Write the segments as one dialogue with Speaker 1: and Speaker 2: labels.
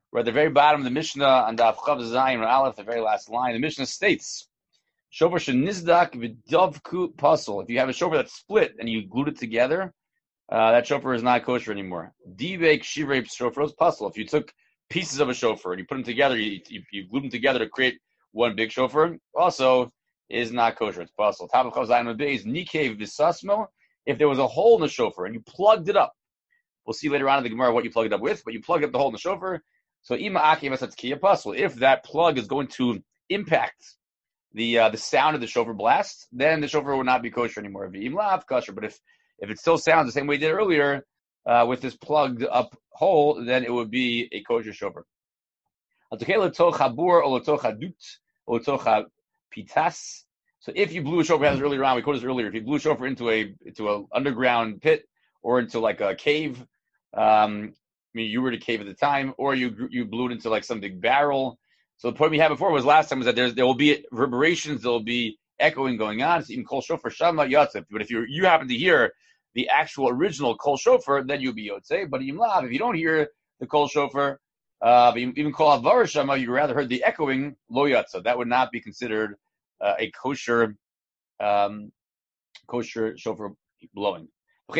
Speaker 1: We're at the very bottom of the Mishnah on Daf Chav Zayin Aleph, the very last line. The Mishnah states, "Shofar shenizdak v'davku pasol." If you have a shofar that's split and you glued it together, that shofar is not kosher anymore. Divek shivrei shofros pasol. If you took pieces of a shofar and you put them together, you glued them together to create one big shofar, also is not kosher. It's pasol. Top of Chav Zayin Beis nikev v'sasmo. If there was a hole in the shofar and you plugged it up, we'll see later on in the Gemara what you plugged it up with, but you plugged up the hole in the shofar. So ima akev asatzkiya pasol. If that plug is going to impact the sound of the shofar blast, then the shofar will not be kosher anymore. V'im lav kosher. But if it still sounds the same way it did earlier with this plugged up hole, then it would be a kosher shofar. So if you blew a shofar, as earlier on, we quoted this earlier, if you blew a shofar into a underground pit or into like a cave, you were in a cave at the time, or you blew it into like some big barrel. So the point we had before was last time was that there will be reverberations, there will be echoing going on. So even kol shofar shama yatzef. But if you happen to hear the actual original kol shofar, then you'll be yotzei. But imlav, if you don't hear the kol shofar, even kol avar shama, you rather heard the echoing lo yatzeh. That would not be considered a kosher shofar blowing.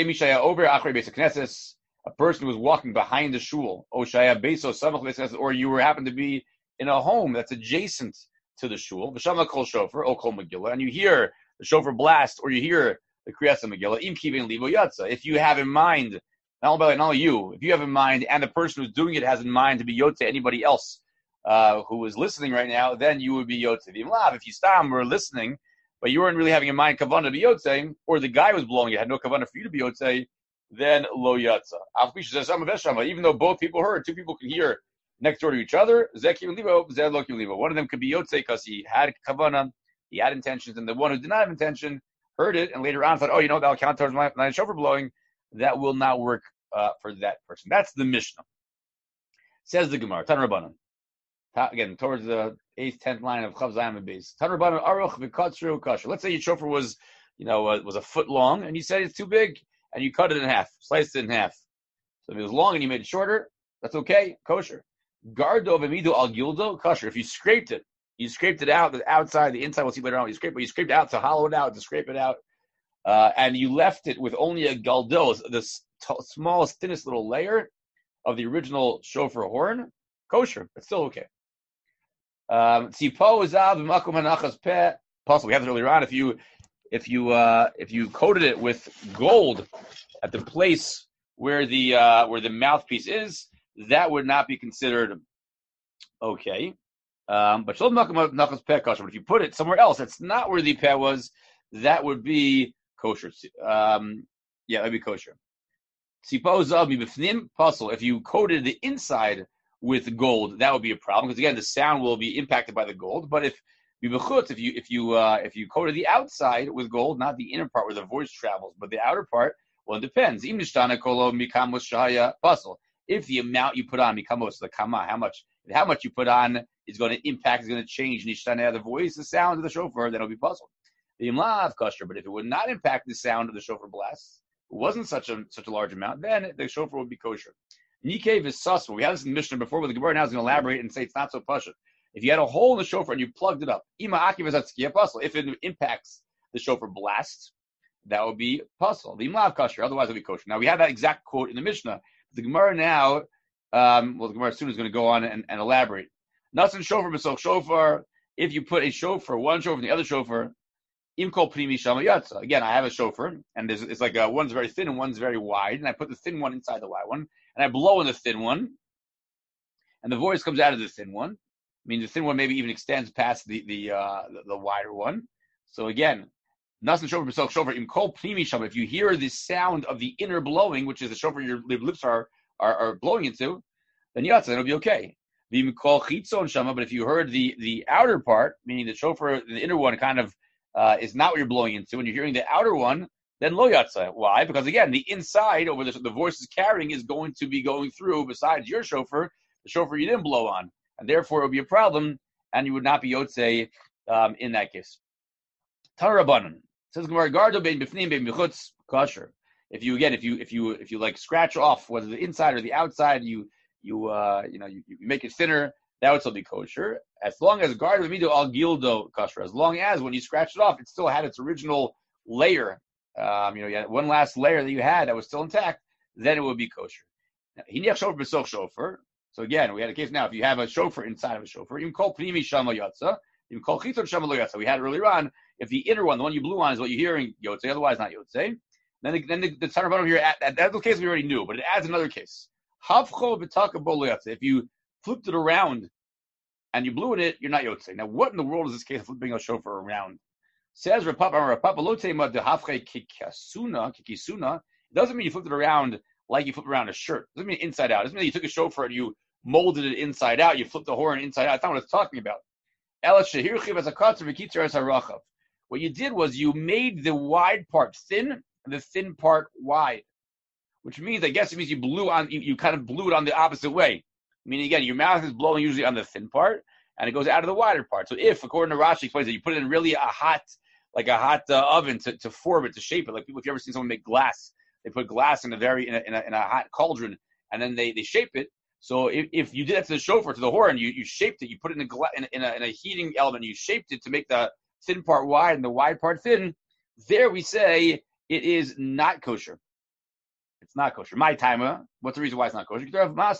Speaker 1: A person who was walking behind the shul, or you happened to be in a home that's adjacent to the shul, and you hear the shofar blast, or you hear the kriyas Megillah, if you have in mind, not only you, if you have in mind, and the person who's doing it has in mind to be yotze anybody else who is listening right now, then you would be yotze. If you stam were listening, but you weren't really having in mind kavanah to be yotze, or the guy who was blowing it had no kavanah for you to be yotze, then lo yatsa. Even though both people heard, two people can hear next door to each other. One of them could be yotze because he had kavanah, he had intentions, and the one who did not have intention heard it and later on thought, that'll count towards my shofar blowing. That will not work for that person. That's the Mishnah. Says the Gemara, Tan Rabbanan. Again, towards the 8th, 10th line of Chav Zayin Beis. Tan Rabbanan aruch v'katzru kasher. Let's say your shofar was a foot long, and you said it's too big, and you cut it in half, sliced it in half. So if it was long and you made it shorter, that's okay, kosher. Gardo v'midu al gildo, kosher. If you scraped it out, the outside, the inside, we'll see later on, you scraped it out to hollow it out, to scrape it out, and you left it with only a galdo, the smallest, thinnest little layer of the original shofar horn, kosher. It's still okay. Tzipo zav v'makom hanachas peh, possible. We have it earlier on. If you coated it with gold at the place where the mouthpiece is, that would not be considered okay. But if you put it somewhere else, that's not where the peh was, that would be kosher. That'd be kosher. If you coated the inside with gold, that would be a problem because again, the sound will be impacted by the gold. But if you coated the outside with gold, not the inner part where the voice travels, but the outer part, well, it depends. If the amount you put on mikamos, the kama, how much you put on is going to impact, is going to change the voice, the sound of the shofar, then it'll be puzzle. But if it would not impact the sound of the shofar blast, it wasn't such a large amount, then the shofar would be kosher. Nikev is susma. We had this in the Mishnah before, but the Gemara now is going to elaborate and say it's not so pashut. If you had a hole in the shofar and you plugged it up, if it impacts the shofar blast, that would be puzzle. The imlav kosher, otherwise it would be kosher. Now we have that exact quote in the Mishnah. The Gemara now, the Gemara soon is going to go on and elaborate. Nasan shofar b'soch shofar. If you put a shofar, one shofar in the other shofar, imkol primi shama yatsa. Again, I have a shofar, and it's like one's very thin and one's very wide, and I put the thin one inside the wide one, and I blow in the thin one, and the voice comes out of the thin one. I mean, the thin one maybe even extends past the wider one. So again, nasan shofar b'soch shofar imkol primi shama. If you hear the sound of the inner blowing, which is the shofar your lips are blowing into, then yatsa, it'll be okay. V'imkol chitzon shama. But if you heard the outer part, meaning the shofar, the inner one kind of is not what you're blowing into, and you're hearing the outer one, then lo yatsa. Why? Because again, the inside over the voice is carrying is going to be going through, besides your shofar, the shofar you didn't blow on, and therefore it would be a problem, and you would not be yotze in that case. Tarabanan says Gemara, Gardo bein bifnim bein bichutz kosher. If you like scratch off whether the inside or the outside, you you make it thinner, that would still be kosher. As long as guard with mido al gildo kosher. As long as when you scratch it off, it still had its original layer. You had one last layer that you had that was still intact, then it would be kosher. Hiniach shofar b'soch shofar. So again, we had a case now. If you have a shofar inside of a shofar, you can call pnimi shama yatsa. You can call chiton shama lo yatsa. We had it earlier on. If the inner one, the one you blew on, is what you're hearing yotzei, otherwise not yotzei. Then the Tanur Bana here, that's the case we already knew, but it adds another case. Havcho b'taka bo lo yatsa. If you flipped it around and you blew in it, you're not yotzei. Now, what in the world is this case of flipping a shofar around? Says Rav Papa lo tema de hafche kikisuna. It doesn't mean you flipped it around like you flip around a shirt. It doesn't mean inside out. It doesn't mean that you took a shofar and you molded it inside out. You flipped the horn inside out. That's not what it's talking about. What you did was you made the wide part thin and the thin part wide, which means, I guess it means you kind of blew it on the opposite way. Meaning, again, your mouth is blowing usually on the thin part and it goes out of the wider part. So if, according to Rashi, explains that you put it in really a hot oven to form it, to shape it, like people, if you ever seen someone make glass, they put glass in a hot cauldron and then they shape it. So if you did that to the shofar, to the horn, you shaped it, you put it in a heating element, you shaped it to make the thin part wide and the wide part thin, there we say it is not kosher. It's not kosher. My timer, what's the reason why it's not kosher?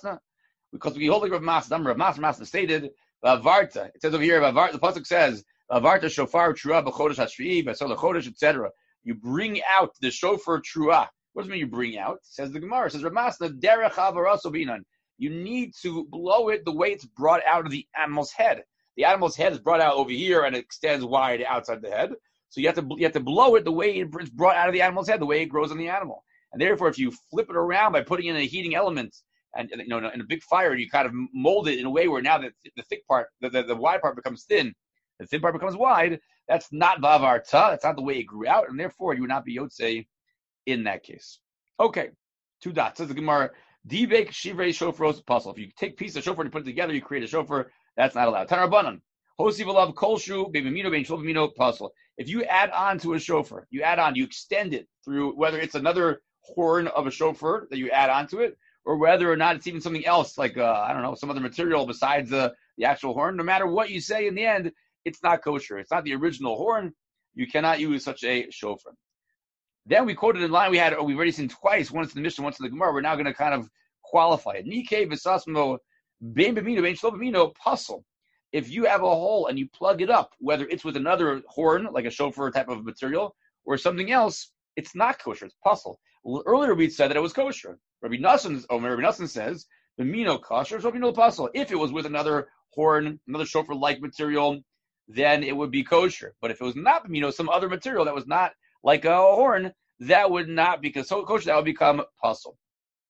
Speaker 1: Because we hold like Rav Masna. Rav Masna stated, Varta. It says over here, the pasuk says, Varta shofar trua b'chodesh hashvi'i b'asol chodesh, etc. You bring out the shofar trua. What does it mean you bring out? Says the Gemara. It says Rav Masna derech havaraso binan. You need to blow it the way it's brought out of the animal's head. The animal's head is brought out over here and it extends wide outside the head. So you have to blow it the way it's brought out of the animal's head, the way it grows on the animal. And therefore, if you flip it around by putting in a heating element and in a big fire, you kind of mold it in a way where now the thick part, the wide part becomes thin, the thin part becomes wide. That's not vavarta. That's not the way it grew out, and therefore you would not be yotzei in that case. Okay, 2 dots. Says the Gemara. Dibek shivrei shofros puzzle. If you take pieces of shofar and put it together, you create a shofar. That's not allowed. Tanur Banan. Hosi v'lav kolshu bebimino bein shlovimino puzzle. If you add on to a shofar, you extend it through whether it's another horn of a shofar that you add onto it, or whether or not it's even something else like some other material besides the actual horn. No matter what you say in the end, it's not kosher. It's not the original horn. You cannot use such a shofar. Then we quoted in line we've already seen twice, once in the Mishnah, once in the Gemara. We're now going to kind of qualify it. Nike v'sasmo bein b'mino bein shlo b'mino puzzle. If you have a hole and you plug it up, whether it's with another horn, like a shofar type of material, or something else, it's not kosher. It's puzzle. Earlier we said that it was kosher. Rabbi Nassan says b'mino kosher, so b'mino puzzle. If it was with another horn, another shofar-like material, then it would be kosher. But if it was not b'mino, some other material that was not like a horn, that would not be kosher. That would become puzzle.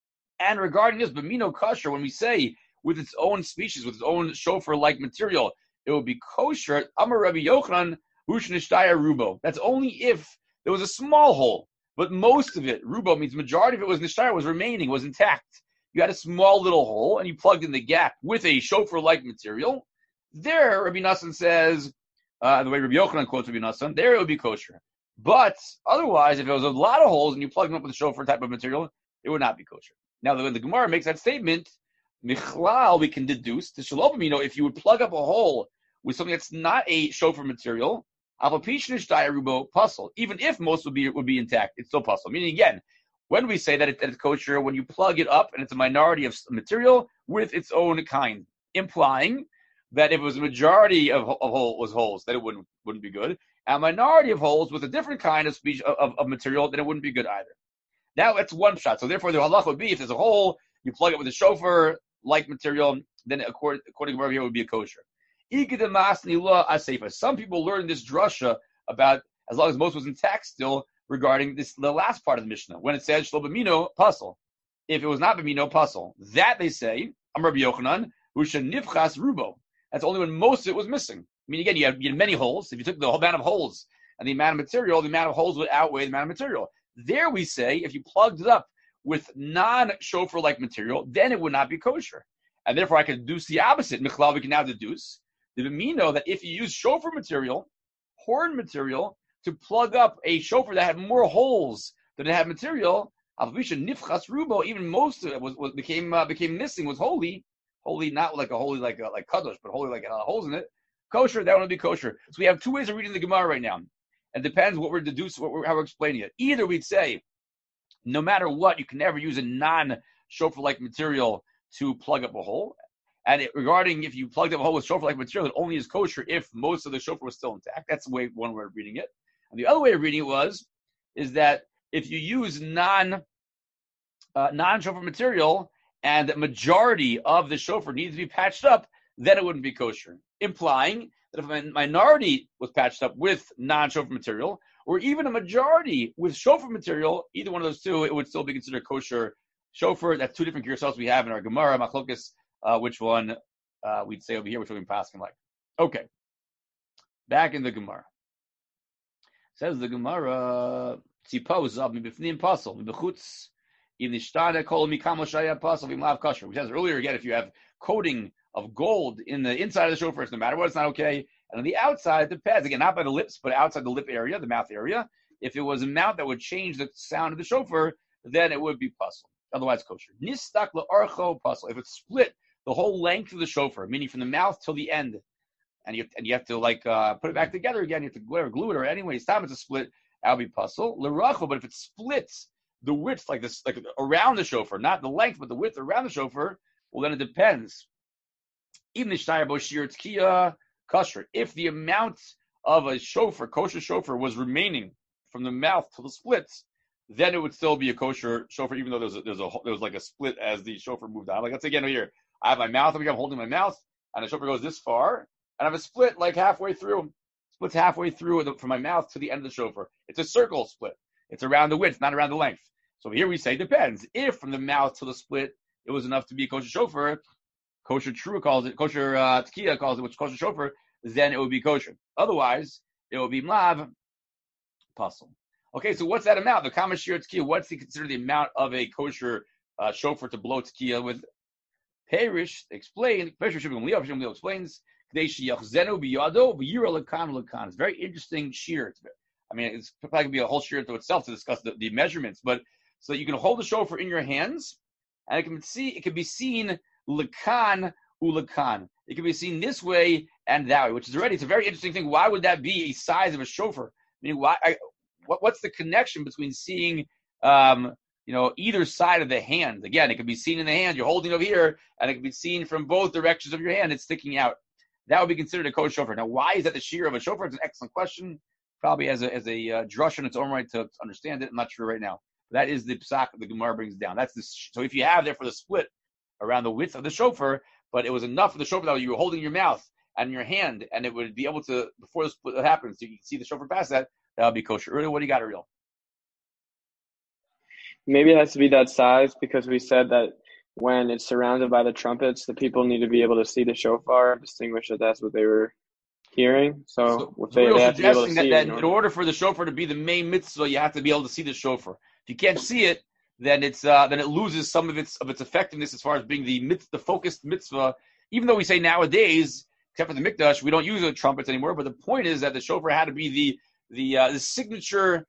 Speaker 1: And regarding this b'mino kosher, when we say with its own species, with its own shofar-like material, it would be kosher. Amar Rabbi Yochanan hushnishtai rubo. That's only if there was a small hole, but most of it, rubo means majority of it was nishtaya, was remaining, was intact. You had a small little hole and you plugged in the gap with a shofar-like material. There, Rabbi Nassan says, the way Rabbi Yochanan quotes Rabbi Nassan, there it would be kosher. But otherwise, if it was a lot of holes and you plugged them up with a shofar type of material, it would not be kosher. Now, when the Gemara makes that statement, Michlal, we can deduce the shalom b'mino, if you would plug up a hole with something that's not a shofar material, even if most would be intact, it's still puzzle. Meaning, again, when we say that it's kosher, when you plug it up and it's a minority of material with its own kind, implying that if it was a majority of holes, that it wouldn't be good. A minority of holes with a different kind of species of material, then it wouldn't be good either. Now that's one shot. So therefore, the halach would be if there's a hole, you plug it with a shofar-like material, then according to wherever here, it would be a kosher. Some people learn this drasha about as long as most was intact still regarding the last part of the Mishnah when it says shlo b'mino puzzle. If it was not b'mino puzzle, that they say Amar Rabbi Yochanan nifchas rubo. That's only when most of it was missing. I mean, again, you had many holes. If you took the whole amount of holes and the amount of material, the amount of holes would outweigh the amount of material. There we say, if you plugged it up with non-shofar-like material, then it would not be kosher. And therefore, I can deduce the opposite. Michlal, we can now deduce the b'mino that if you use shofar material, horn material, to plug up a shofar that had more holes than it had material, Nifchas rubo, even most of it was became missing, was holy, not like a holy like kadosh, but holy like holes in it. Kosher, that would be kosher. So we have two ways of reading the Gemara right now. It depends what we're deducing, how we're explaining it. Either we'd say, no matter what, you can never use a non-shofar-like material to plug up a hole. And regarding if you plugged up a hole with shofar-like material, it only is kosher if most of the shofar was still intact. That's the way one way of reading it. And the other way of reading it is that if you use non-shofar material and the majority of the shofar needs to be patched up, then it wouldn't be kosher. Implying that if a minority was patched up with non-shofar material, or even a majority with shofar material, either one of those two, it would still be considered kosher shofar. That's two different gearsalts we have in our Gemara, Machlokes, which one we'd say over here, which one we pass like. Okay. Back in the Gemara. Says the Gemara, Tzipos of Mibifnim Pasal, Mibechutz, Ivnishtana Kol Mikamo Shaya Pasal, Vimlav Kasher. We said earlier again, if you have coating of gold in the inside of the shofar, no matter what, it's not okay. And on the outside, it depends. Again, not by the lips, but outside the lip area, the mouth area. If it was a mouth that would change the sound of the shofar, then it would be pasul. Otherwise, kosher. Nistak la'archo pasul. If it's split the whole length of the shofar, meaning from the mouth till the end, and you have to put it back together again, you have to glue it, or anyways, time it's a split, that'll be pasul. L'racho, but if it splits the width like this, like around the shofar, not the length, but the width around the shofar, well, then it depends. Even the shtayr boshir tzkiya kosher. If the amount of a shofar, kosher shofar, was remaining from the mouth to the splits, then it would still be a kosher shofar, even though there was like a split as the shofar moved on. Like let's say again here, I have my mouth, I'm holding my mouth, and the shofar goes this far, and I have a split like halfway through. Splits halfway through from my mouth to the end of the shofar. It's a circle split. It's around the width, not around the length. So here we say depends. If from the mouth to the split it was enough to be a kosher shofar, kosher trua calls it, kosher tkiya calls it, which is kosher shofar, then it would be kosher. Otherwise, it would be mlav pasul. Okay, so what's that amount? The kamashir tkiya, what's considered the amount of a kosher shofar to blow tkiya with? Perish explains, explains, it's very interesting shear. I mean, it's probably going to be a whole shear to itself to discuss the measurements, but so you can hold the shofar in your hands, and it can be seen lakan ulakan. It can be seen this way and that way, which is it's a very interesting thing. Why would that be a size of a shofar? I mean, what's the connection between seeing, either side of the hand? Again, it can be seen in the hand. You're holding over here, and it can be seen from both directions of your hand. It's sticking out. That would be considered a kosher shofar. Now, why is that the shear of a shofar? It's an excellent question. Probably as a drush in its own right to understand it. I'm not sure right now. That is the psak the Gemara brings down. So if you have there for the split around the width of the shofar, but it was enough for the shofar that you were holding your mouth and your hand, and it would be able to, before the split happens, so you can see the shofar past that would be kosher. Uri, what do you got, Ariel?
Speaker 2: Maybe it has to be that size because we said that when it's surrounded by the trumpets, the people need to be able to see the shofar and distinguish that that's what they were hearing. So they have to be able to see
Speaker 1: that in order for the shofar to be the main mitzvah, you have to be able to see the shofar. If you can't see it, then then it loses some of its effectiveness as far as being the focused mitzvah. Even though we say nowadays, except for the mikdash, we don't use the trumpets anymore. But the point is that the shofar had to be the signature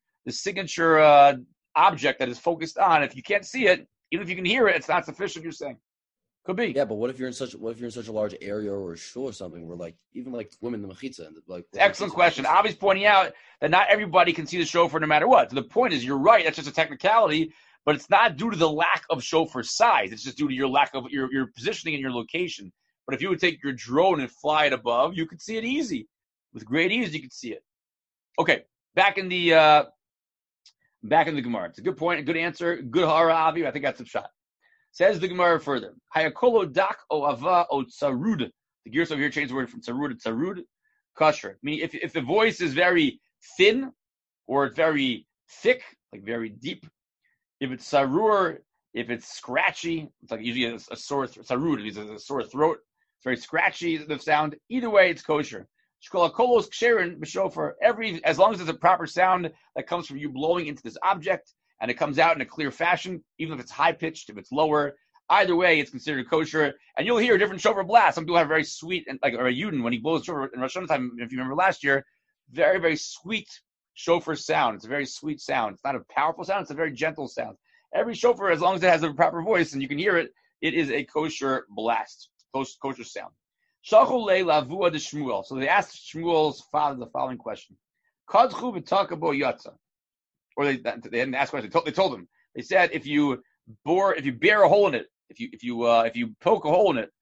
Speaker 1: object that is focused on. If you can't see it, even if you can hear it, it's not sufficient. You're saying could be.
Speaker 3: Yeah, but what if you're in such a large area or a shul or something where even women in the mechitza and
Speaker 1: excellent question. Avi's pointing out that not everybody can see the shofar no matter what. So the point is, you're right. That's just a technicality, but it's not due to the lack of shofar size. It's just due to your lack of your positioning and your location. But if you would take your drone and fly it above, you could see it easy. With great ease, you could see it. Okay, back in the Gemara. It's a good point, a good answer, good hara Avi. I think that's a shot. Says the Gemara further. Hayakolo dak o ava o tsarud. The gears over here change the word from tsarud to tsarud. Kosher. Meaning if the voice is very thin or it's very thick, like very deep. If it's sarur, if it's scratchy, it's like usually a sore sarud. It's a sore throat. It's very scratchy, the sound. Either way, it's kosher. Shkolakolos ksherin b'shofar. As long as it's a proper sound that comes from you blowing into this object, and it comes out in a clear fashion, even if it's high-pitched, if it's lower. Either way, it's considered kosher. And you'll hear a different shofar blast. Some people have very sweet, or a Yudin, when he blows shofar in Rosh Hashanah time, if you remember last year, very, very sweet shofar sound. It's a very sweet sound. It's not a powerful sound. It's a very gentle sound. Every shofar, as long as it has a proper voice and you can hear it, it is a kosher blast, kosher sound. Shachul lavua de Shmuel. So they asked Shmuel's father the following question: Kadchu v'takabo yatsa. Or they didn't ask questions. They told him. They said if you bear a hole in it, if you poke a hole in it,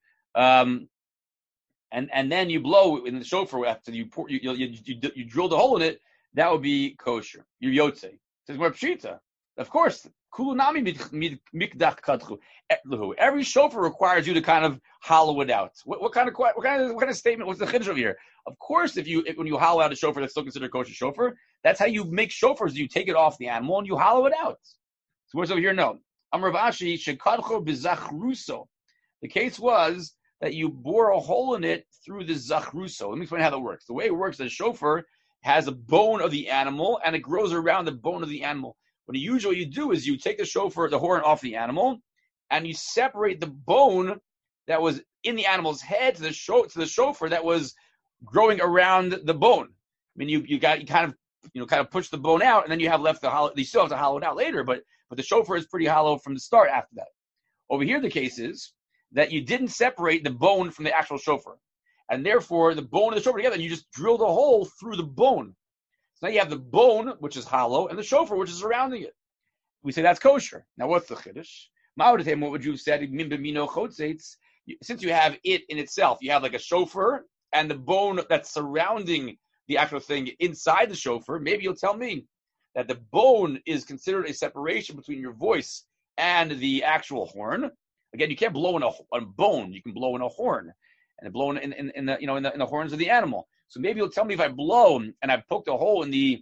Speaker 1: and then you blow in the shofar after you drill the hole in it, that would be kosher. You yotze. Says more pshita. Of course, kulunami mikdach kadchu. Every shofar requires you to kind of hollow it out. What kind of statement? What's the chiddush over here? Of course, when you hollow out a shofar, that's still considered kosher shofar. That's how you make shofars. You take it off the animal and you hollow it out. So what's over here? No. Amar Rav Ashi shekadcho b'zachruso. The case was that you bore a hole in it through the zachruso. Let me explain how that works. The way it works, the shofar has a bone of the animal and it grows around the bone of the animal. What you do is you take the shofar, the horn off the animal, and you separate the bone that was in the animal's head to the shofar that was growing around the bone. I mean, you kind of push the bone out, and then you have left the hollow. You still have to hollow it out later, but the shofar is pretty hollow from the start. After that, over here the case is that you didn't separate the bone from the actual shofar, and therefore the bone and the shofar together, and you just drilled a hole through the bone. So now you have the bone, which is hollow, and the shofar, which is surrounding it. We say that's kosher. Now, what's the chiddush? What would you have said? Since you have it in itself, you have like a shofar and the bone that's surrounding the actual thing inside the shofar. Maybe you'll tell me that the bone is considered a separation between your voice and the actual horn. Again, you can't blow in a bone. You can blow in a horn, and blow in the horns of the animal. So maybe you'll tell me if I blow and I've poked a hole in the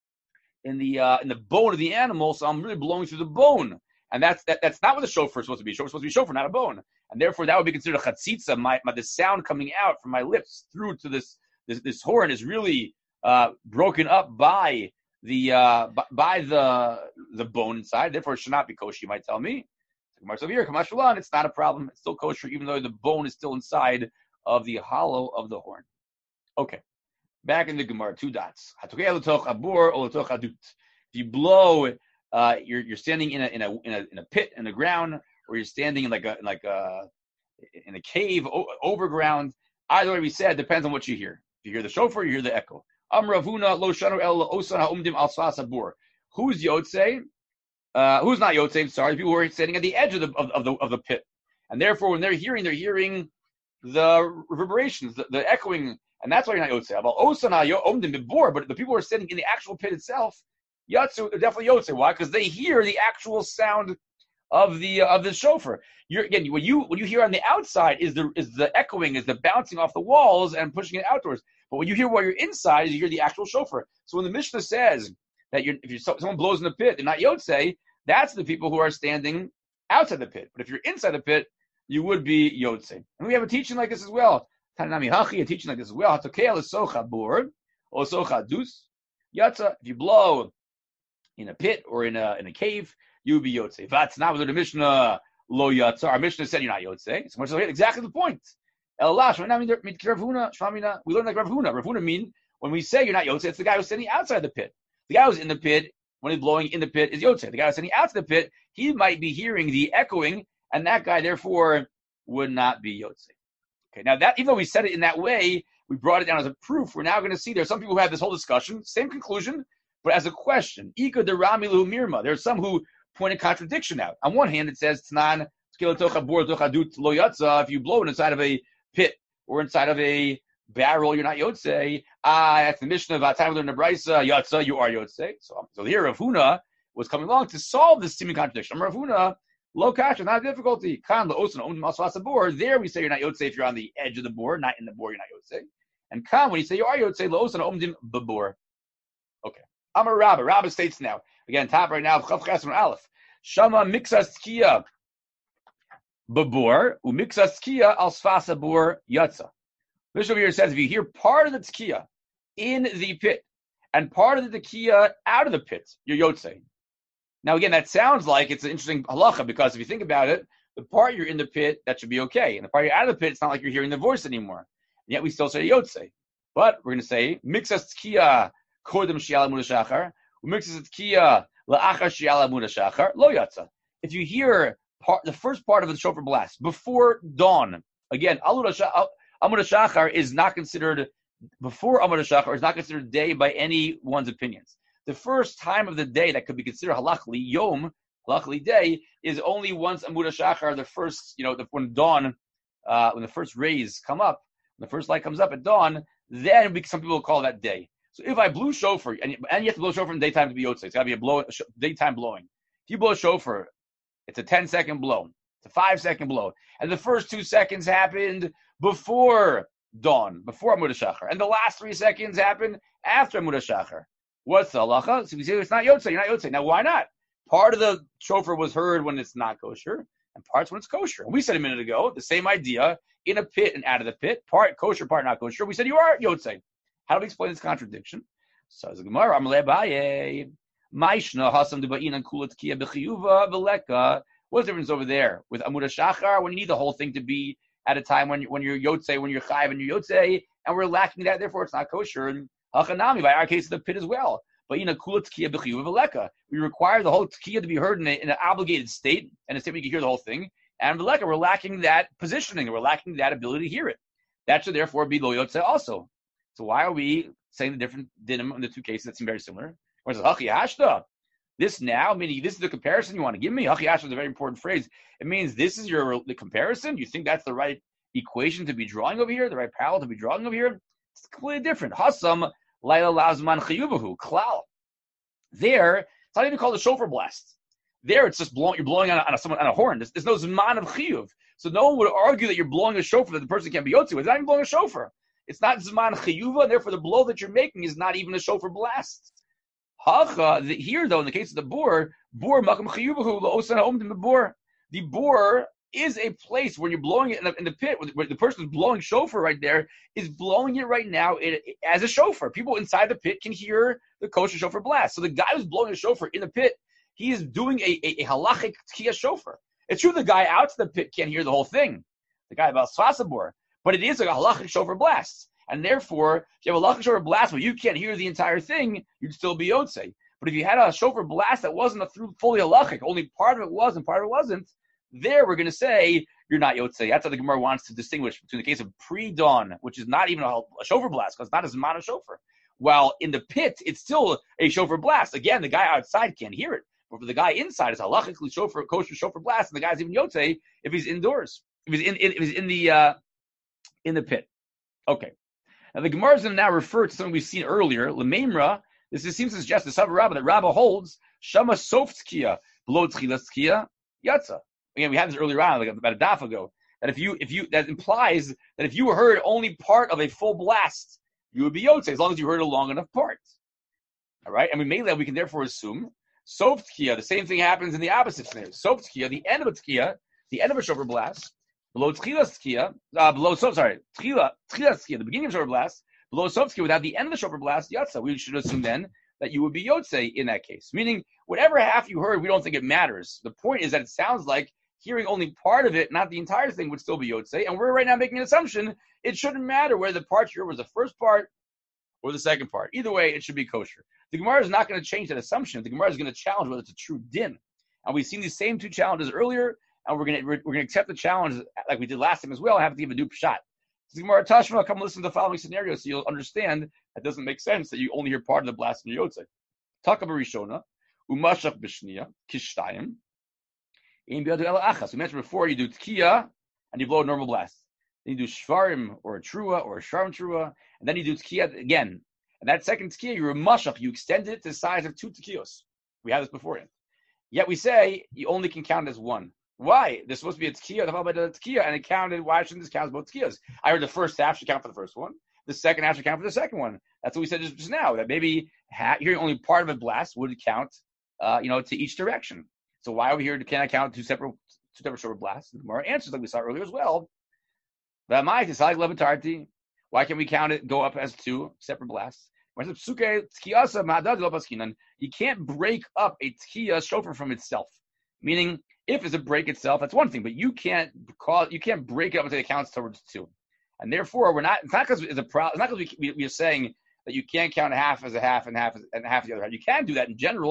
Speaker 1: bone of the animal, so I'm really blowing through the bone, and that's not what the shofar is supposed to be. Shofar is supposed to be shofar, not a bone, and therefore that would be considered a chatzitza. The sound coming out from my lips through to this horn is really broken up by the bone inside. Therefore, it should not be kosher. You might tell me. It's not a problem. It's still kosher, even though the bone is still inside of the hollow of the horn. Okay, back in the Gemara, 2 dots. If you blow, you're standing in a pit in the ground, or you're standing in in a cave overground. Either way, we said depends on what you hear. If you hear the shofar, you hear the echo. Who's yotze? Who's not yotze? Sorry, people who are standing at the edge of the pit, and therefore when they're hearing the reverberations, the echoing. And that's why you're not yotze. But the people who are sitting in the actual pit itself, yatsu, they're definitely yotze. Why? Because they hear the actual sound of the shofar. When you hear on the outside is the echoing, is the bouncing off the walls and pushing it outdoors. But when you hear while you're inside, you hear the actual shofar. So when the Mishnah says that if someone blows in the pit, they're not yotze, that's the people who are standing outside the pit. But if you're inside the pit, you would be yotze. And we have a teaching like this as well. Tanami Hachi, a teaching like this as well. Yatsa, if you blow in a pit or in a cave, you would be yotze. That's not what the Mishnah lo yatsa. Our Mishnah said you're not yotze. So exactly the point. We learn like Rav Huna. Rav Huna mean when we say you're not yotze, it's the guy who's standing outside the pit. The guy who's in the pit, when he's blowing in the pit, is yotze. The guy who's standing outside the pit, he might be hearing the echoing, and that guy therefore would not be yotze. Okay, now that even though we said it in that way, we brought it down as a proof. We're now going to see there's some people who have this whole discussion, same conclusion, but as a question. Ika de Ramilu Mirma. There's some who point a contradiction out. On one hand, it says Tanan if you blow it inside of a pit or inside of a barrel, you're not yotze. That's the Mishnah of Atam Nebraisa Yatza, you are yotze. So here Rav Huna was coming along to solve this seeming contradiction. Rav Huna, low kasha, not a difficulty. There we say you're not yotze if you're on the edge of the board, not in the board, you're not yotze. And kan, when you say you are yotze, lo'osan omdim babor. Okay. Amar Rabba. Rabba states now. Again, top right now, Chav Chesron Aleph. Shama mixas tkiya babor, umixas tkiya al sfasa bor yatza. Mishnah over here says if you hear part of the tkiya in the pit and part of the tkiya out of the pit, you're yotze. Now again, that sounds like it's an interesting halacha because if you think about it, the part you're in the pit, that should be okay. And the part you're out of the pit, it's not like you're hearing the voice anymore. And yet we still say yotze. But we're going to say, mixas tkiya kodem shi'al mul shachar, mixas tkiya La'achar she'al amud hashachar lo yatsa. If you hear the first part of the shofar blast before dawn, again, amud hashachar is not considered before amud hashachar is not considered day by anyone's opinions. The first time of the day that could be considered halachli yom, halachli day, is only once amud hashachar, the first, when dawn, when the first rays come up, when the first light comes up at dawn, then some people call that day. So if I blew shofar, and you have to blow shofar in daytime to be yotze, it's got to be a daytime blowing. If you blow shofar, it's a 10-second blow, it's a 5-second blow, and the first 2 seconds happened before dawn, before amud hashachar, and the last 3 seconds happened after amud hashachar. What's the halacha? So we say it's not yotze, you're not yotze. Now why not? Part of the shofar was heard when it's not kosher, and parts when it's kosher. And we said a minute ago the same idea in a pit and out of the pit, part kosher, part not kosher. We said you are yotze. How do we explain this contradiction? So the Gemara, what's the difference over there with amud hashachar when you need the whole thing to be at a time when you're yotze, when you're chayiv and you're yotze, and we're lacking that, therefore it's not kosher. And hachanami, by our case, the pit as well. But we require the whole tkiya to be heard in an obligated state, and a state where you can hear the whole thing. And veleka, we're lacking that positioning, we're lacking that ability to hear it. That should therefore be lo yotze also. So why are we saying the different dinim in the two cases that seem very similar? Whereas hachi hashta, this now, meaning this is the comparison you want to give me. Hachi hashta is a very important phrase. It means this is the comparison. You think that's the right equation to be drawing over here, the right parallel to be drawing over here? It's completely different. Hasam laila lazman chayubahu klal. There, it's not even called a shofar blast. There, it's just you're blowing on a horn. There's no zman of chiyuv. So no one would argue that you're blowing a shofar that the person can't be yotze. It's not even blowing a shofar. It's not zman chiyuva, therefore the blow that you're making is not even a shofar blast. Here, though, in the case of the bor makam chiyuvahu la'osan ha'omdim bor. The bor is a place where you're blowing it in the pit, where the person who's blowing shofar right there is blowing it right now as a shofar. People inside the pit can hear the kosher shofar blast. So the guy who's blowing a shofar in the pit, he is doing a halachic tkiyah shofar. It's true the guy out to the pit can't hear the whole thing, the guy about Sfasabor, but it is a halachic shofar blast. And therefore, if you have a halachic shofar blast but you can't hear the entire thing, you'd still be yotze. But if you had a shofar blast that wasn't fully halachic, only part of it was and part of it wasn't, there we're going to say you're not yotze. That's how the Gemara wants to distinguish between the case of pre-dawn, which is not even a shofar blast, because it's not a zman of shofar. While in the pit, it's still a shofar blast. Again, the guy outside can't hear it. But for the guy inside, it's a halachically kosher shofar blast, and the guy's even yotze if he's indoors, if he's in the pit. Okay. Now the Gemara is going to now refer to something we've seen earlier. L'meimra, this seems to suggest the Savar Rabbah that Rabbah holds shama sof tkiya below tchilas tkiya yatsa. Again, we had this earlier on, like about a daf ago. That if you that implies that if you heard only part of a full blast, you would be yotze as long as you heard a long enough part. All right, and we can therefore assume sof tkiya. The same thing happens in the opposite scenario. Sof tkiya, the end of a tkiya, the end of a shofar blast. Below tchilas tkiya, tchilas tkiya, the beginning of shofar blast, below sof tkiya, without the end of the shofar blast, yatsa. We should assume then that you would be yotze in that case. Meaning, whatever half you heard, we don't think it matters. The point is that it sounds like hearing only part of it, not the entire thing, would still be yotze. And we're right now making an assumption it shouldn't matter whether the part you heard was the first part or the second part. Either way, it should be kosher. The Gemara is not going to change that assumption. The Gemara is going to challenge whether it's a true din. And we've seen these same two challenges earlier, and we're going to accept the challenge like we did last time as well, and have to give a new pshat. So Gemara Tashma, come listen to the following scenario so you'll understand that doesn't make sense that you only hear part of the blast in your yotze. Taka b'rishona, umashach b'shniya, kishtayim. We mentioned before you do tkiya and you blow a normal blast. Then you do shvarim or a trua or a sharim trua, and then you do tkiya again. And that second tkiya, you're a mashach, you extend it to the size of 2 tkiyos. We had this beforehand. Yet we say you only can count it as one. Why? There's supposed to be a tkiya, and it counted. Why shouldn't this count as both tkiyos? I heard the first half should count for the first one. The second half should count for the second one. That's what we said just now. That maybe hearing only part of a blast would count, to each direction. So why over here can I count two separate shofar blasts? The Gemara answers like we saw earlier as well. Why can't we count it? Go up as 2 separate blasts. You can't break up a tkiya shofar from itself. Meaning, if it's a break itself, that's one thing, but you can't break it up until it counts towards 2. And therefore, it's not because it's a problem. It's not because we are saying that you can't count half as a half and half as the other half. You can do that in general,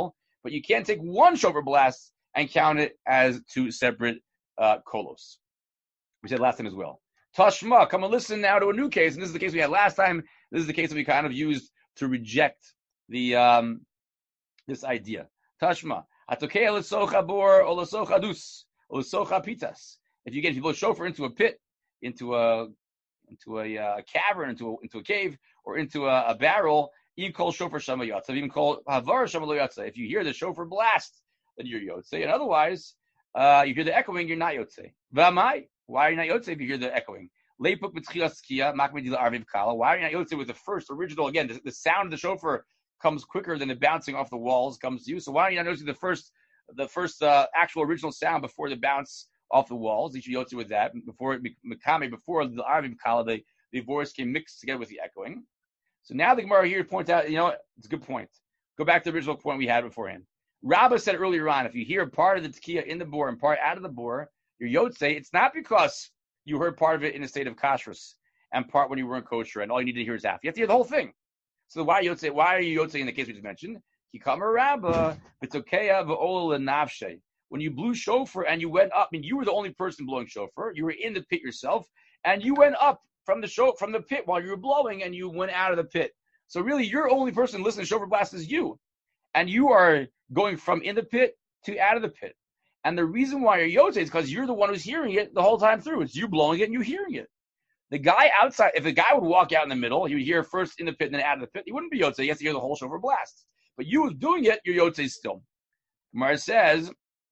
Speaker 1: but you can't take one shofar blast and count it as two separate kolos. We said last time as well. Tashma, come and listen now to a new case, and this is the case we had last time. This is the case that we kind of used to reject the this idea. Tashma, atokei lesocha bor or lesocha dus or lesocha pitas. If you blow shofar into a pit, into a cavern, into a cave, or into a barrel, you call shofar shama yatsa. Even call havar shama lo yatsa. If you hear the shofar blast, then you're yotze, and otherwise, you hear the echoing, you're not yotze. V'amai. Why are you not yotze if you hear the echoing? Leipuk b'tchilas skiya makmedila arviv kala. Why are you not yotze with the first original? Again, the sound of the shofar comes quicker than the bouncing off the walls comes to you. So why are you not yotze the first actual original sound before the bounce off the walls? You should yotze with that before the arviv kala, the voice came mixed together with the echoing. So now the Gemara here points out, it's a good point. Go back to the original point we had beforehand. Rabbah said earlier on, if you hear part of the tekiah in the bor and part out of the bor, your yotze, it's not because you heard part of it in a state of kashrus and part when you weren't kosher, and all you need to hear is half. You have to hear the whole thing. So why are you yotze in the case we just mentioned? Kikamer Rabbah, b'tokeya v'ola lenavshe. When you blew shofar and you went up, you were the only person blowing shofar. You were in the pit yourself, and you went up from the pit while you were blowing, and you went out of the pit. So really, you're the only person listening to shofar blast is you, and you are going from in the pit to out of the pit. And the reason why you're yotze is because you're the one who's hearing it the whole time through. It's you blowing it and you hearing it. The guy outside, if the guy would walk out in the middle, he would hear first in the pit and then out of the pit. He wouldn't be yotze. He has to hear the whole shofar blast. But you doing it, you're yotze still. Gemara says,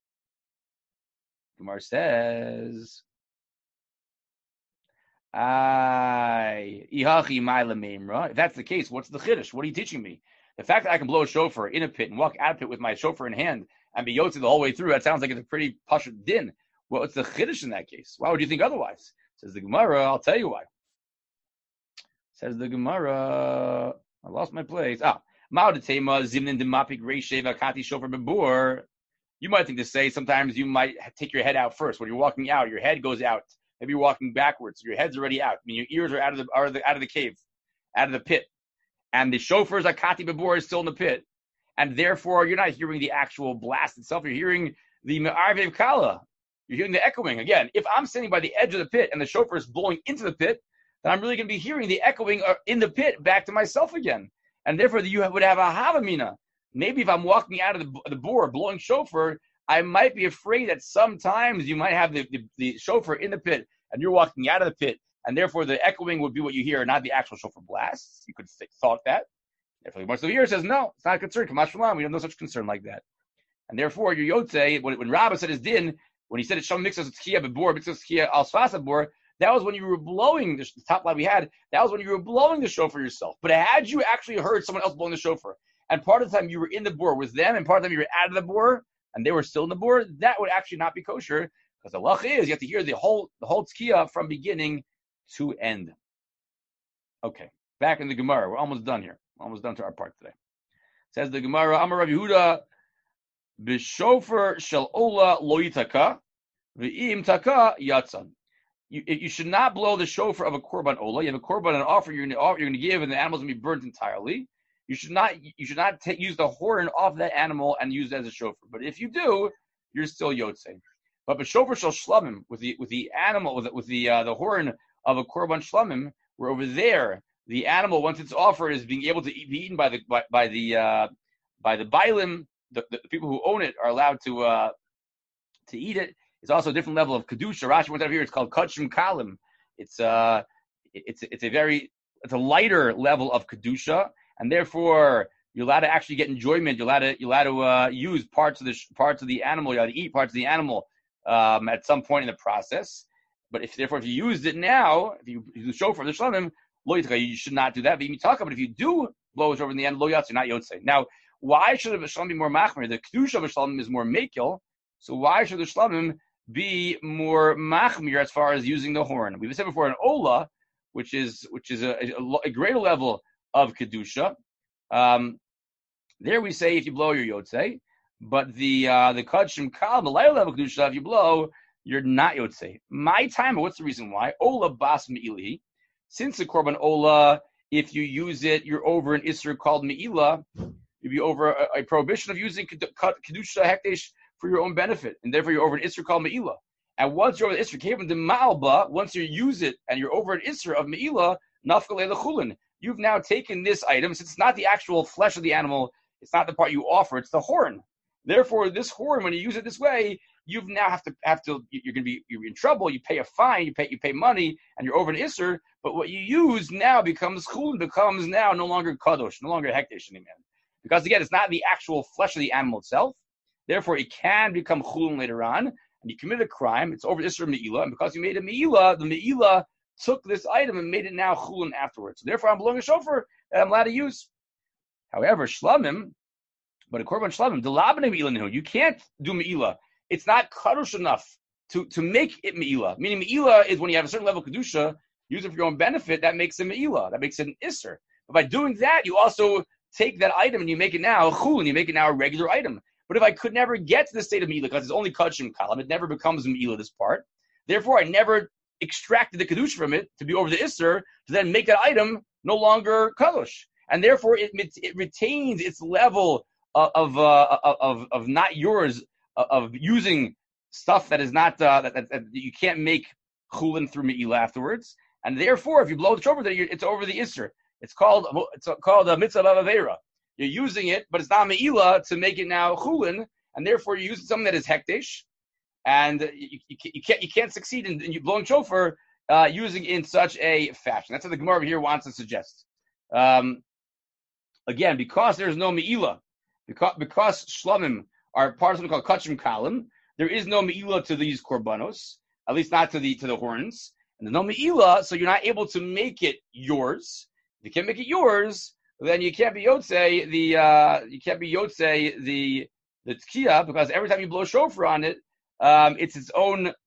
Speaker 1: if that's the case, what's the chiddush? What are you teaching me? The fact that I can blow a shofar in a pit and walk out of a pit with my shofar in hand and be yotze the whole way through, that sounds like it's a pretty pashut din. Well, it's the chiddush in that case. Why would you think otherwise? Says the Gemara, I'll tell you why. Says the Gemara, I lost my place. You might think to say sometimes you might take your head out first. When you're walking out, your head goes out. Maybe you're walking backwards. Your head's already out. I mean, your ears are out of the cave, out of the pit. And the shofar's akati bebor is still in the pit. And therefore, you're not hearing the actual blast itself. You're hearing the me'arvev kala. You're hearing the echoing. Again, if I'm standing by the edge of the pit and the shofar is blowing into the pit, then I'm really going to be hearing the echoing in the pit back to myself again. And therefore, you would have a havamina. Maybe if I'm walking out of the bor blowing shofar, I might be afraid that sometimes you might have the shofar in the pit and you're walking out of the pit, and therefore the echoing would be what you hear, not the actual shofar blasts. You could thought that. Therefore, the Gemara here says, no, it's not a concern. Kamash Shalom, we have no such concern like that. And therefore, your yotze, when Rabbah said his din, when he said it, Sham mixas tkiya bebor, mixas tkiya al sfasa bor, that was when you were blowing the top line we had. That was when you were blowing the shofar yourself. But had you actually heard someone else blowing the shofar, and part of the time you were in the bor with them, and part of the time you were out of the bor, and they were still in the bor, that would actually not be kosher, because the lach is you have to hear the whole tkiya from beginning to end. Okay, back in the Gemara. We're almost done here. Almost done to our part today. Says the Gemara, Amar Rav Yehuda, b'shofar shel ola lo yitaka, v'im taka yatzan. You should not blow the shofar of a korban ola. You have a korban, an offer you're going to give, and the animal's going to be burnt entirely. You should not use the horn off that animal and use it as a shofar. But if you do, you're still yotze. But b'shofar shel shlamim, with the animal with the horn of a korban shlamim, where over there the animal, once it's offered, is being able to be eaten by the bailim. The people who own it are allowed to eat it. It's also a different level of kedusha. Rashi went over here. It's called kachim kalim. It's a lighter level of kedusha, and therefore you're allowed to actually get enjoyment. You're allowed to use parts of the animal. You're allowed to eat parts of the animal at some point in the process. But if you used it now, if you show for the shlamim, you should not do that. But if you do blow it over in the end, lo yatz, you're not yotze. Now, why should the shlamim be more machmir? The kedusha of a shlamim is more mekil. So why should the shlamim be more machmir as far as using the horn? We've said before, an ola, which is a greater level of kedusha. There we say if you blow, you're yotze. But the kachim kal, the lighter level kedusha, if you blow, you're not yotze. My time, what's the reason why? Ola bas me'ili. Since the korban ola, if you use it, you're over an isser called me'ila. You'd be over a prohibition of using kedusha hekdesh for your own benefit, and therefore you're over an isser called me'ilah. And once you're over the isser, kevin de ma'alba, once you use it and you're over an isser of me'ilah, nafka leila chulin. You've now taken this item, since it's not the actual flesh of the animal, it's not the part you offer, it's the horn. Therefore, this horn, when you use it this way, you've now you're in trouble. You pay a fine, you pay money, and you're over an isser. But what you use now becomes chulin, becomes now no longer kadosh, no longer hekdesh anymore. Because again, it's not the actual flesh of the animal itself. Therefore, it can become chulin later on, and you committed a crime. It's over isser me'ilah, and because you made a me'ilah, the me'ilah took this item and made it now chulin afterwards. So therefore, I'm blowing a shofar that I'm allowed to use. However, shlamim, but a korban shlamim, delabne me'ilah, you can't do me'ilah. It's not kadosh enough to make it me'ilah. Meaning me'ilah is when you have a certain level of kedusha, use it for your own benefit, that makes it me'ilah. That makes it an isser. But by doing that, you also take that item and you make it now a chulin, you make it now a regular item. But if I could never get to the state of me'ilah, because it's only kachim kalam, it never becomes me'ilah, this part. Therefore, I never extracted the kedusha from it to be over the isser, to then make that item no longer kadosh. And therefore, it retains its level of not yours, of using stuff that is not that you can't make chulin through me'ilah afterwards. And therefore, if you blow the shofar, it's over the isser. It's called a mitzvah avera. You're using it, but it's not me'ilah to make it now chulin, and therefore you're using something that is hekdesh, and you can't succeed in you blowing shofar using in such a fashion. That's what the Gemara here wants to suggest. Again, because there's no me'ilah, because shlamim are part of something called kachim kalim, there is no me'ilah to these korbanos, at least not to the horns, and there's no me'ilah, so you're not able to make it yours. If you can't make it yours, then you can't be yotzei the tkiyah, because every time you blow shofar on it, it's its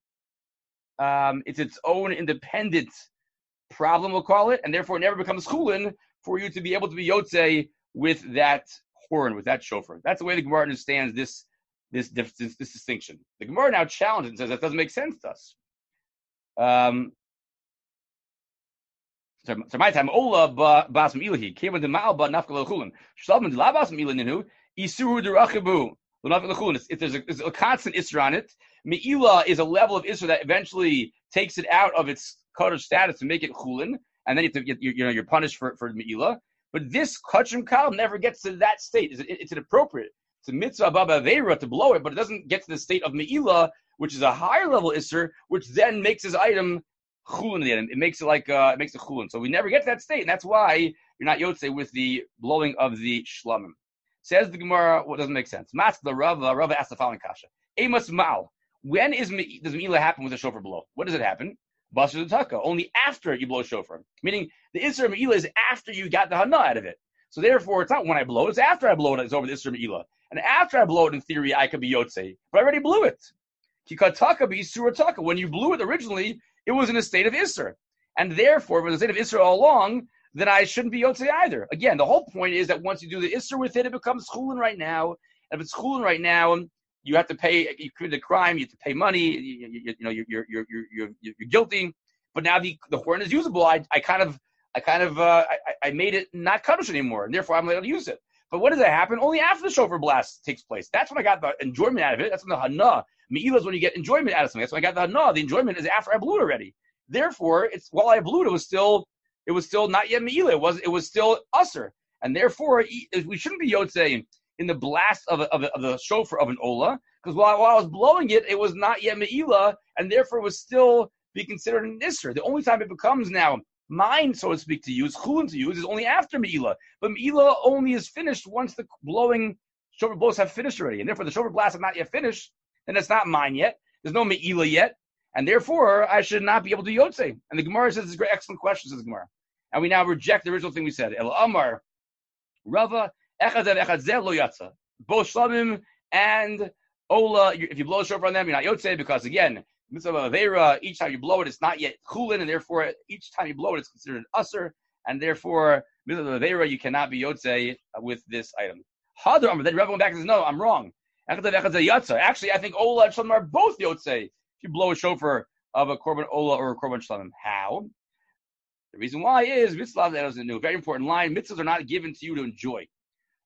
Speaker 1: own independent problem, we'll call it, and therefore it never becomes chulin for you to be able to be yotzei with that horn, with that shofar. That's the way the Gemara understands this distinction. The Gemara now challenges and says that doesn't make sense to us. So my time, Ola bas milahi came into Ma'al ba nafka lechulin. Shlavim de la bas milaninu isuru derachibu l'nafka lechulin. If there's a constant isra on it, me'ilah is a level of isra that eventually takes it out of its kadosh status to make it chulin, and then you're punished for me'ilah. But this kachim kal never gets to that state. It's inappropriate. It's a mitzvah baba veira to blow it, but it doesn't get to the state of me'ilah, which is a higher level isser, which then makes his item chulin in the end. It makes it like it makes a chulin. So we never get to that state, and that's why you're not yotzei with the blowing of the shlamim. Says the Gemara, what doesn't make sense. Mas the Rava asked the following kasha: Amos mal. When does me'ilah happen with a shofar blow? What does it happen? Basar d'taka, only after you blow shofar. Meaning the isser of me'ilah is after you got the hana out of it. So therefore, it's not when I blow it; it's after I blow it. It's over the isser of me'ilah, and after I blow it, in theory, I could be yotzei, but I already blew it. Kikataka be surataka. When you blew it originally, it was in a state of Isser. And therefore, if it was a state of Isser all along, then I shouldn't be Yotzei either. Again, the whole point is that once you do the Isser with it, it becomes chulin right now. And if it's chulin right now, you have to pay, you committed a crime, you have to pay money, you're guilty. But now the horn is usable. I made it not kaddish anymore, and therefore I'm able to use it. But when does that happen? Only after the shofar blast takes place. That's when I got the enjoyment out of it. That's when the hana. Me'ilah is when you get enjoyment out of something. That's when I got the hana. The enjoyment is after I blew it already. Therefore, it's while I blew it, it was still not yet me'ilah. It was still usser, and therefore we shouldn't be yotzei in the blast of the shofar of an ola, because while I was blowing it, it was not yet me'ilah, and therefore it was still be considered an isser. The only time it becomes now mine, so to speak, to use, chulin to use, is only after me'ilah. But me'ilah only is finished once the blowing shofar blows have finished already, and therefore the shofar blasts have not yet finished. Then it's not mine yet. There's no me'ilah yet, and therefore I should not be able to yotzei. And the Gemara says this is a great, excellent question, says the Gemara. And we now reject the original thing we said. El Amar, Rava, Echad Echad lo yatsa. Both Shlamim and Ola, if you blow a shofar on them, you're not yotzei, because again, mitzvah aveira, each time you blow it, it's not yet chulin, and therefore each time you blow it, it's considered usser, and therefore mitzvah aveira, you cannot be yotzei with this item. Hadar Amar, then Rava went back and says, no, I'm wrong. Actually, I think Ola and Shlamim are both yotzei if you blow a shofar of a korban Ola or a korban Shlamim. How? The reason why is mitzvah, that was a new, very important line. Mitzvahs are not given to you to enjoy.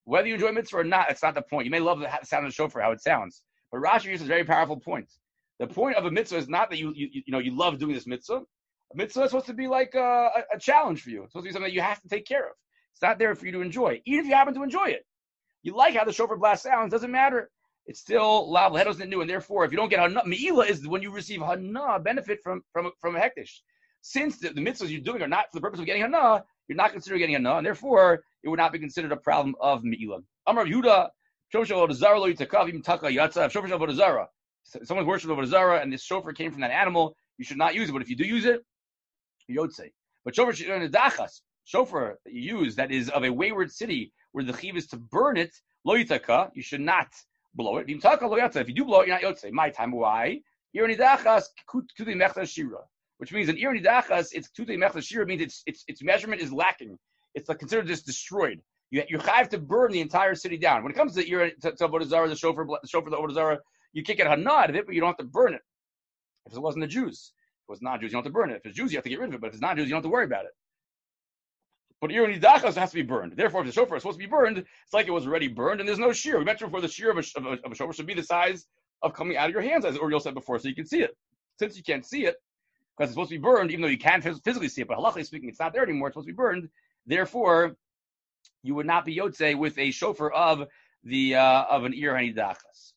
Speaker 1: Whether you enjoy mitzvah or not, it's not the point. You may love the sound of the shofar, how it sounds. But Rashi uses a very powerful point. The point of a mitzvah is not that you love doing this mitzvah. A mitzvah is supposed to be like a challenge for you. It's supposed to be something that you have to take care of. It's not there for you to enjoy, even if you happen to enjoy it. You like how the shofar blast sounds, doesn't matter. It's still lav lehedos nitnu, and therefore, if you don't get hana, meila is when you receive hana, benefit from a hektish. Since the mitzvahs you're doing are not for the purpose of getting hana, you're not considering getting hana, and therefore it would not be considered a problem of meila. Amar Yehuda, shofar avodah zara lo yitakav im taka yatsa. Shofar avodah zara. Someone's worshipped avodah zara, and this shofar came from that animal. You should not use it, but if you do use it, yotze. But shofar dachas, shofar that you use that is of a wayward city where the chiv is to burn it, lo yitaka, you should not blow it. If you do blow it, you're not yotze. My time, why? Ironidachas kutei mechta shira, which means in ironidachas, it's kutei mechta shira means its measurement is lacking. It's like considered just destroyed. You're chayav to burn the entire city down. When it comes to avodah zara, the shofar, the avodah zara, you can't get hana out of it, but you don't have to burn it. If it wasn't the Jews, if it was not Jews, you don't have to burn it. If it's Jews, you have to get rid of it. But if it's not Jews, you don't have to worry about it. But ironidachas has to be burned. Therefore, if the shofar is supposed to be burned, it's like it was already burned, and there's no shear. We mentioned before the shear of a shofar should be the size of coming out of your hands, as Uriel said before, so you can see it. Since you can't see it, because it's supposed to be burned, even though you can physically see it, but halachically speaking, it's not there anymore. It's supposed to be burned. Therefore, you would not be yotze with a shofar of an ironidachas.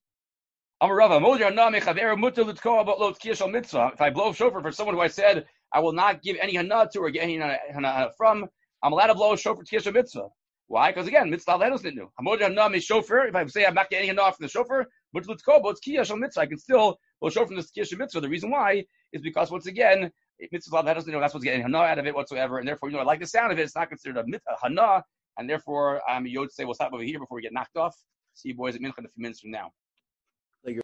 Speaker 1: If I blow a shofar for someone who I said I will not give any hana to or get any hana from, I'm allowed to blow a shofar to Kiyasha mitzvah. Why? Because again, mitzvah lehedos nitnu. If I say I'm not getting hana from the shofar, but it's Kiyasha mitzvah, I can still blow a shofar from the Kiyasha mitzvah. The reason why is because once again, mitzvah lehedos nitnu, that's what's getting hana out of it whatsoever, and therefore, I like the sound of it. It's not considered a hana, and therefore, I'm yotze. We'll stop over here before we get knocked off. See you boys at Mincha in a few minutes from now.